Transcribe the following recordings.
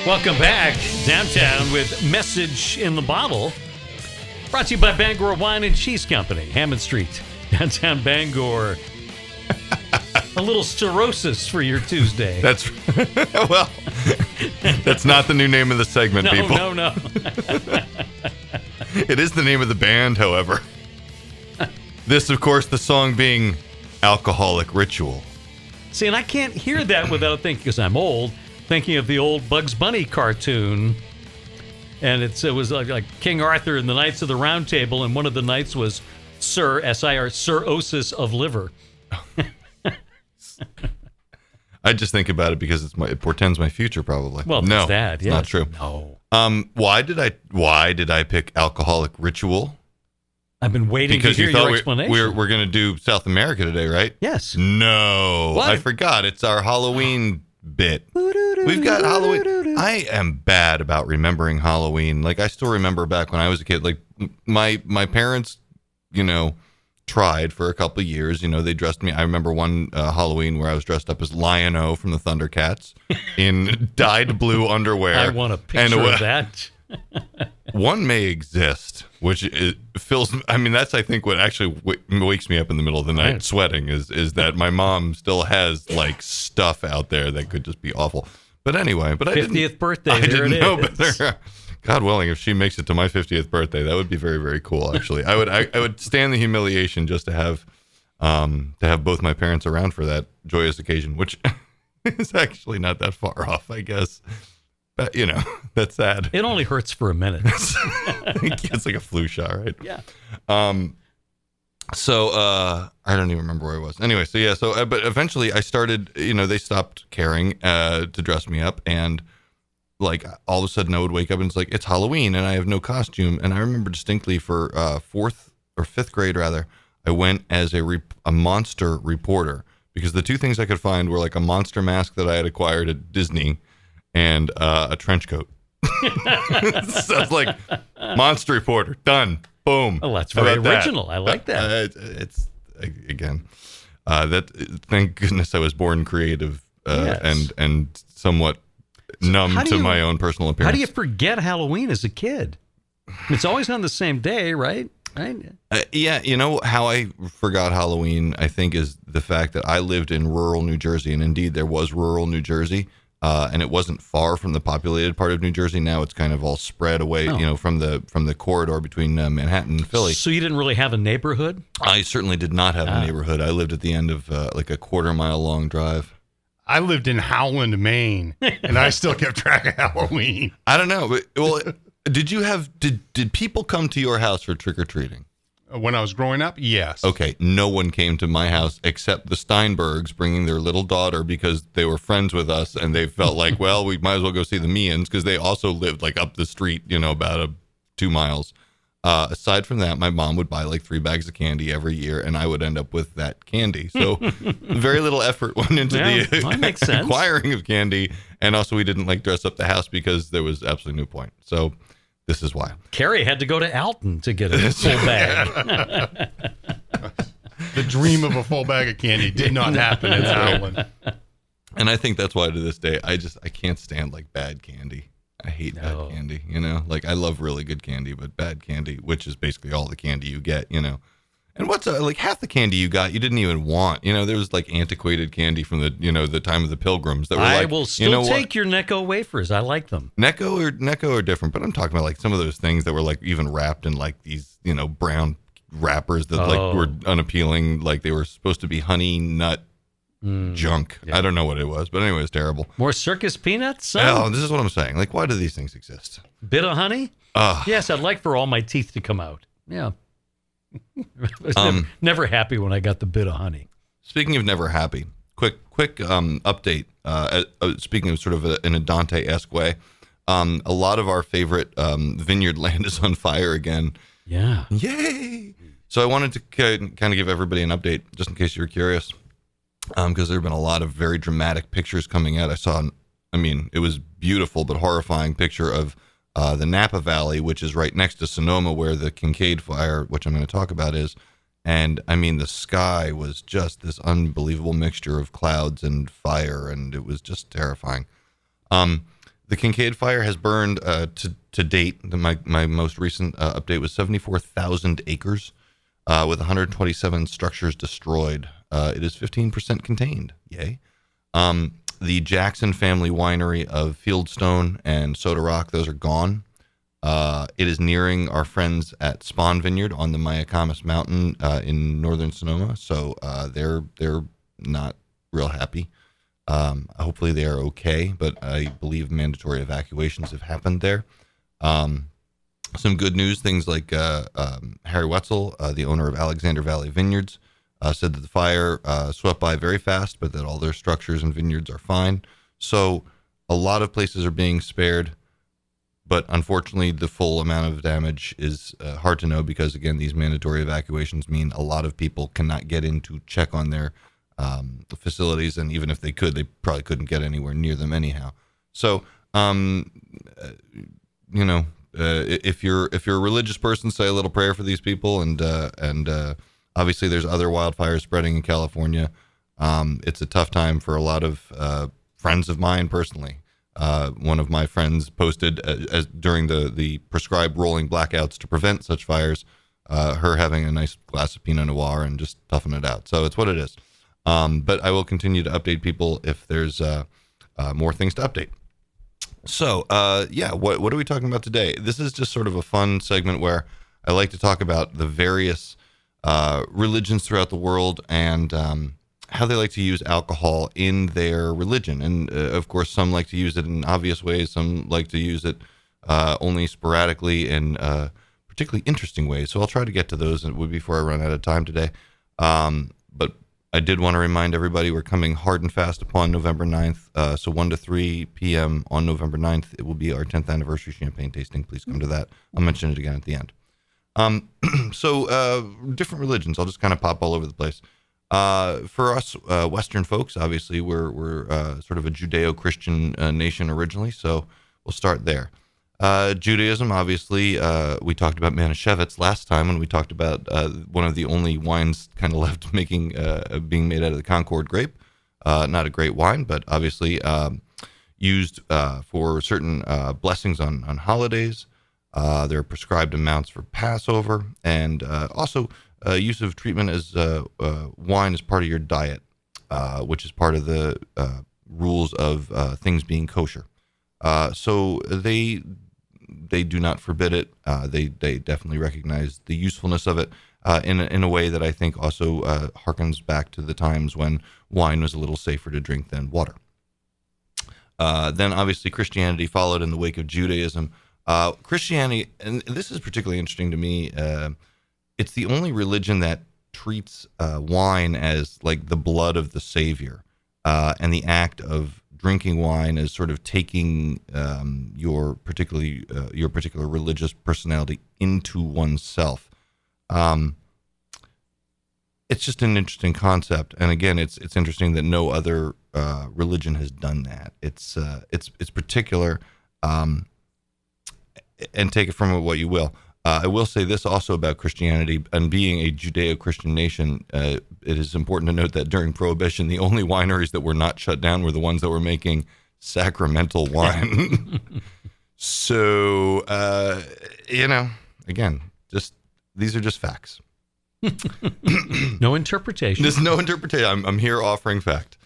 Welcome back downtown with Message in the Bottle. Brought to you by Bangor Wine and Cheese Company, Hammond Street, downtown Bangor. A little cirrhosis for your Tuesday. That's well. That's not the new name of the segment, people. No. It is the name of the band, however. This, of course, the song being "Alcoholic Ritual." See, and I can't hear that without thinking, because I'm old, thinking of the old Bugs Bunny cartoon. And it was like King Arthur and the Knights of the Round Table, and one of the knights was Sir, S-I-R, cirrhosis of liver. I just think about it because it portends my future, probably. Well, no, it's that, it's yes. not true. No. Why did I pick "Alcoholic Ritual"? I've been waiting Because to hear you thought your explanation. we're going to do South America today, right? Yes. No, What? I forgot. It's our Halloween bit. We've got Halloween. I am bad about remembering Halloween. Like, I still remember back when I was a kid. Like, my parents, tried for a couple of years. They dressed me. I remember one Halloween where I was dressed up as Lion-O from the Thundercats in dyed blue underwear. I want a picture of that. One may exist, which fills. I mean, that's I think what actually wakes me up in the middle of the night Right. sweating is that my mom still has like stuff out there that could just be awful. But anyway, I 50th birthday. I there didn't it know is. better. God willing, if she makes it to my 50th birthday, that would be very, very cool. Actually, I would stand the humiliation just to have both my parents around for that joyous occasion, which is actually not that far off, I guess. But that's sad. It only hurts for a minute. It's like a flu shot, right? Yeah. So I don't even remember where I was. Anyway, but eventually I started. They stopped caring to dress me up, and like all of a sudden I would wake up and it's like it's Halloween and I have no costume. And I remember distinctly for fourth or fifth grade rather, I went as a monster reporter because the two things I could find were like a monster mask that I had acquired at Disney and a trench coat. So it's like monster reporter done. Boom. Oh, that's very original. That? I like that. It's again that. Thank goodness I was born creative Yes. and somewhat numb to my own personal appearance. How do you forget Halloween as a kid? It's always on the same day, right? Right. Yeah, how I forgot Halloween, I think, is the fact that I lived in rural New Jersey, and indeed there was rural New Jersey, and it wasn't far from the populated part of New Jersey. Now it's kind of all spread away, from the corridor between Manhattan and Philly. So you didn't really have a neighborhood? I certainly did not have a neighborhood. I lived at the end of like a quarter-mile long drive. I lived in Howland, Maine, and I still kept track of Halloween. I don't know. Did people come to your house for trick-or-treating? When I was growing up, yes. Okay, no one came to my house except the Steinbergs bringing their little daughter because they were friends with us and they felt like, well, we might as well go see the Meehan's because they also lived like up the street, about 2 miles. Aside from that, my mom would buy like 3 bags of candy every year, and I would end up with that candy. So very little effort went into that makes sense. acquiring of candy, and also we didn't like dress up the house because there was absolutely no point. So this is why. Carrie had to go to Alton to get a full bag. The dream of a full bag of candy did not happen in Howland. And I think that's why to this day I can't stand like bad candy. I hate bad candy, like I love really good candy, but bad candy, which is basically all the candy you get, and what's like half the candy you got, you didn't even want, there was like antiquated candy from the, the time of the Pilgrims that were I like, will still take your Necco wafers. I like them. Necco are different, but I'm talking about like some of those things that were like even wrapped in like these, brown wrappers that like were unappealing. Like they were supposed to be honey nut junk. Yeah. I don't know what it was, but anyway, it's terrible. More circus peanuts? Oh, this is what I'm saying. Like, why do these things exist? Bit of honey? Yes, I'd like for all my teeth to come out. Yeah. I was never happy when I got the bit of honey. Speaking of never happy, quick update. Speaking of sort of in a Dante-esque way, a lot of our favorite vineyard land is on fire again. Yeah. Yay! So I wanted to kind of give everybody an update, just in case you were curious. Because there have been a lot of very dramatic pictures coming out. It was beautiful but horrifying picture of the Napa Valley, which is right next to Sonoma, where the Kincaid fire, which I'm going to talk about, is. And the sky was just this unbelievable mixture of clouds and fire, and it was just terrifying. The Kincaid fire has burned to date. My most recent update was 74,000 acres with 127 structures destroyed. It is 15% contained. Yay. The Jackson family winery of Fieldstone and Soda Rock, those are gone. It is nearing our friends at Spawn Vineyard on the Mayacamas Mountain in northern Sonoma. So they're not real happy. Hopefully they are okay, but I believe mandatory evacuations have happened there. Some good news, things like Harry Wetzel, the owner of Alexander Valley Vineyards, said that the fire swept by very fast, but that all their structures and vineyards are fine. So a lot of places are being spared, but unfortunately the full amount of damage is hard to know because, again, these mandatory evacuations mean a lot of people cannot get in to check on their facilities, and even if they could, they probably couldn't get anywhere near them anyhow. So, if you're a religious person, say a little prayer for these people, and obviously there's other wildfires spreading in California. It's a tough time for a lot of friends of mine personally. One of my friends posted as during the prescribed rolling blackouts to prevent such fires, her having a nice glass of Pinot Noir and just toughing it out. So it's what it is. But I will continue to update people if there's more things to update. So, what are we talking about today? This is just sort of a fun segment where I like to talk about the various religions throughout the world and how they like to use alcohol in their religion. And, of course, some like to use it in obvious ways. Some like to use it only sporadically in particularly interesting ways. So I'll try to get to those before I run out of time today. But I did want to remind everybody we're coming hard and fast upon November 9th. So 1 to 3 p.m. on November 9th, it will be our 10th anniversary champagne tasting. Please come to that. I'll mention it again at the end. So different religions. I'll just kind of pop all over the place. For us Western folks, obviously, we're sort of a Judeo-Christian nation originally, so we'll start there. Judaism, obviously, we talked about Manischewitz last time when we talked about one of the only wines kind of left being made out of the Concord grape. Not a great wine, but obviously used for certain blessings on holidays. There are prescribed amounts for Passover, and also use of treatment as wine as part of your diet, which is part of the rules of things being kosher. So they do not forbid it. They definitely recognize the usefulness of it in a way that I think also harkens back to the times when wine was a little safer to drink than water. Then obviously Christianity followed in the wake of Judaism. Christianity, and this is particularly interesting to me, it's the only religion that treats wine as like the blood of the Savior, and the act of drinking wine as sort of taking your particular religious personality into oneself. It's just an interesting concept, and again, it's interesting that no other religion has done that. It's particular, and take it from what you will. I will say this also about Christianity, and being a Judeo-Christian nation, it is important to note that during Prohibition, the only wineries that were not shut down were the ones that were making sacramental wine. So, again, these are just facts. No interpretation. There's no interpretation. I'm here offering fact.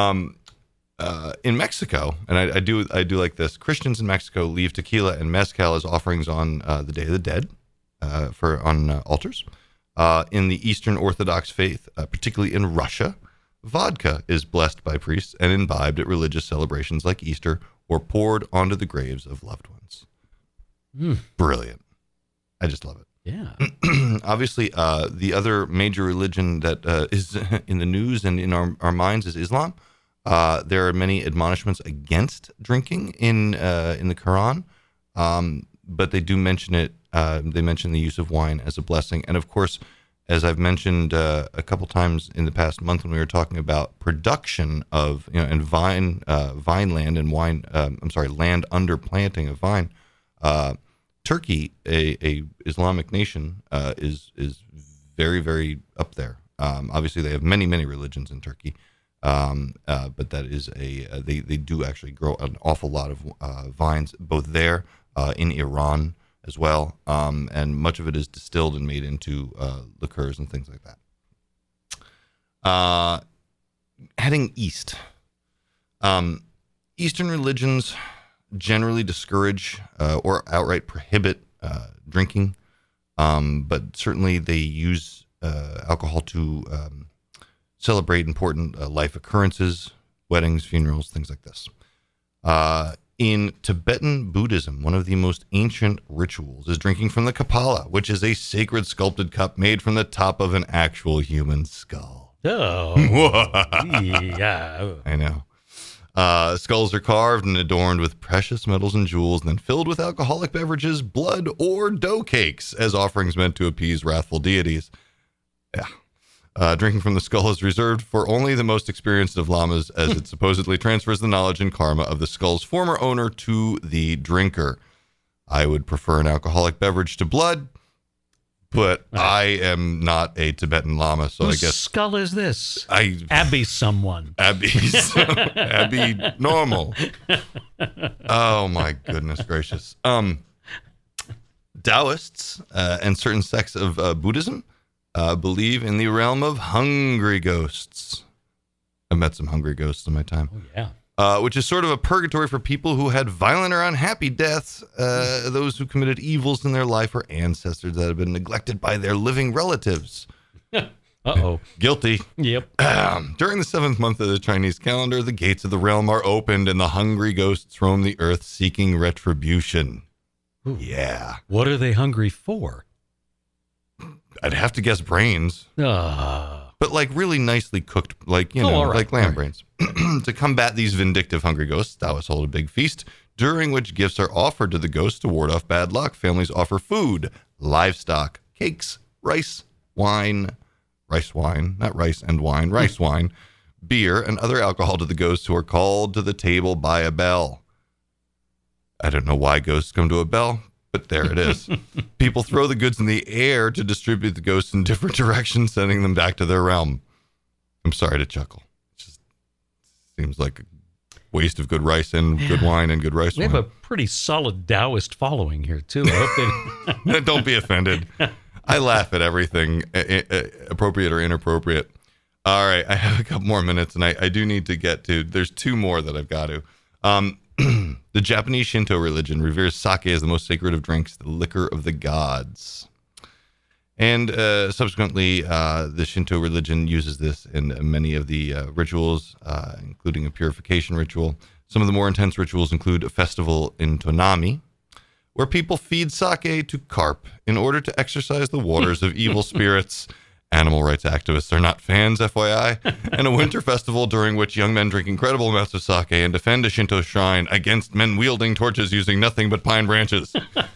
In Mexico, and I do like this, Christians in Mexico leave tequila and mezcal as offerings on the Day of the Dead on altars. In the Eastern Orthodox faith, particularly in Russia, vodka is blessed by priests and imbibed at religious celebrations like Easter or poured onto the graves of loved ones. Brilliant. I just love it. Yeah. Obviously, the other major religion that is in the news and in our minds is Islam. There are many admonishments against drinking in the Quran, but they do mention it. They mention the use of wine as a blessing, and of course, as I've mentioned a couple times in the past month when we were talking about production of and vine land and wine. Land under planting of vine. Turkey, a Islamic nation, is very, very up there. Obviously, they have many religions in Turkey. But that is they do actually grow an awful lot of vines, both there in Iran as well, and much of it is distilled and made into liqueurs and things like that. Heading east, Eastern religions generally discourage or outright prohibit drinking, but certainly they use alcohol to celebrate important life occurrences, weddings, funerals, things like this. In Tibetan Buddhism, one of the most ancient rituals is drinking from the Kapala, which is a sacred sculpted cup made from the top of an actual human skull. Oh, yeah. I know. Skulls are carved and adorned with precious metals and jewels, and then filled with alcoholic beverages, blood, or dough cakes as offerings meant to appease wrathful deities. Yeah. Drinking from the skull is reserved for only the most experienced of lamas, as it supposedly transfers the knowledge and karma of the skull's former owner to the drinker. I would prefer an alcoholic beverage to blood, but I am not a Tibetan lama, so Whose I guess skull is this? Abby someone. Abby normal. Oh my goodness gracious. Taoists and certain sects of Buddhism believe in the realm of hungry ghosts. I've met some hungry ghosts in my time. Oh, yeah. Which is sort of a purgatory for people who had violent or unhappy deaths, those who committed evils in their life, or ancestors that have been neglected by their living relatives. Uh-oh. Guilty. Yep. During the 7th month of the Chinese calendar, the gates of the realm are opened and the hungry ghosts roam the earth seeking retribution. Ooh. Yeah. What are they hungry for? I'd have to guess brains. But like really nicely cooked, like, you know, like lamb brains. To combat these vindictive hungry ghosts, Taoists hold a big feast, during which gifts are offered to the ghosts to ward off bad luck. Families offer food, livestock, cakes, rice wine, beer, and other alcohol to the ghosts who are called to the table by a bell. I don't know why ghosts come to a bell, but there it is. People throw the goods in the air to distribute the ghosts in different directions, sending them back to their realm. I'm sorry to chuckle. It just seems like a waste of good rice and good wine and good rice wine. We have a pretty solid Taoist following here, too. I hope Don't be offended. I laugh at everything, appropriate or inappropriate. All right, I have a couple more minutes, and I do need to get to, there's two more that I've got to. The Japanese Shinto religion reveres sake as the most sacred of drinks, the liquor of the gods. And subsequently, the Shinto religion uses this in many of the rituals, including a purification ritual. Some of the more intense rituals include a festival in Tonami, where people feed sake to carp in order to exorcise the waters of evil spirits. Animal rights activists are not fans, FYI. And a winter festival during which young men drink incredible amounts of sake and defend a Shinto shrine against men wielding torches using nothing but pine branches.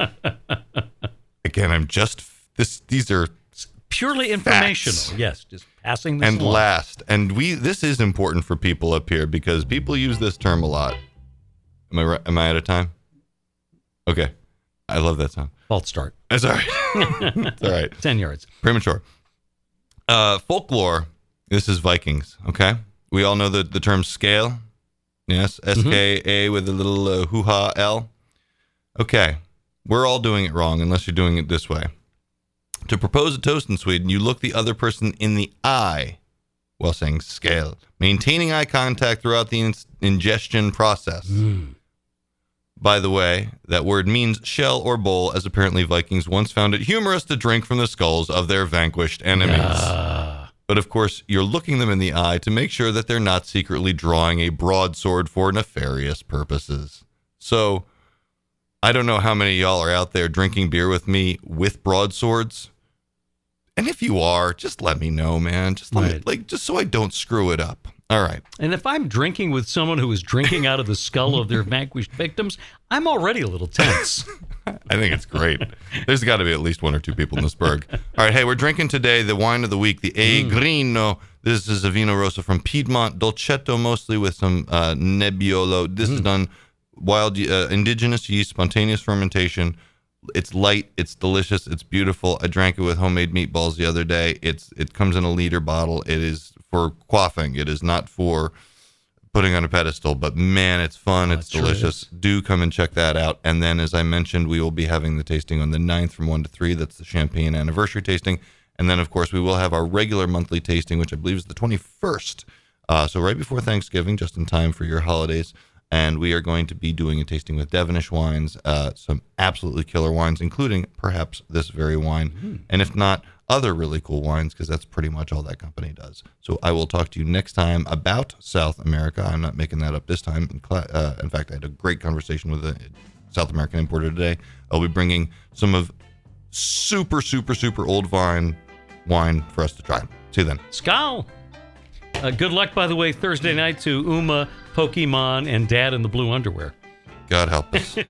Again, these are purely informational. facts. Yes, just passing this And along. last, and this is important for people up here because people use this term a lot. Am I right? Am I out of time? Okay. I love that sound. False start. It's all right. It's all right. 10 yards. Premature. Folklore. This is Vikings. Okay. We all know the term scale. Yes. SKA with a little hoo-ha L. Okay. We're all doing it wrong unless you're doing it this way. To propose a toast in Sweden, you look the other person in the eye while saying scale, maintaining eye contact throughout the ingestion process. By the way, that word means shell or bowl, as apparently Vikings once found it humorous to drink from the skulls of their vanquished enemies. But of course, you're looking them in the eye to make sure that they're not secretly drawing a broadsword for nefarious purposes. So, I don't know how many of y'all are out there drinking beer with me with broadswords. And if you are, just let me know, man. Just let me, just so I don't screw it up. All right. And if I'm drinking with someone who is drinking out of the skull of their vanquished victims, I'm already a little tense. I think it's great. There's got to be at least one or two people in this burg. All right. Hey, we're drinking today the wine of the week, the Agrino. This is a Vino Rosso from Piedmont, Dolcetto mostly with some Nebbiolo. This is done wild indigenous yeast, spontaneous fermentation. It's light, it's delicious, it's beautiful. I drank it with homemade meatballs the other day. It comes in a liter bottle. It is for quaffing. It is not for putting on a pedestal, but man, it's fun. It's sure delicious. Do come and check that out. And then, as I mentioned, we will be having the tasting on the 9th from 1 to 3. That's the champagne anniversary tasting. And then, of course, we will have our regular monthly tasting, which I believe is the 21st. So right before Thanksgiving, just in time for your holidays. And we are going to be doing a tasting with Devonish wines, some absolutely killer wines, including perhaps this very wine. And if not, other really cool wines, because that's pretty much all that company does. So I will talk to you next time about South America. I'm not making that up this time. In fact, I had a great conversation with a South American importer today. I'll be bringing some of super, super, super old wine for us to try. See you then. Skål. Good luck, by the way, Thursday night to Uma, Pokemon, and Dad in the blue underwear. God help us.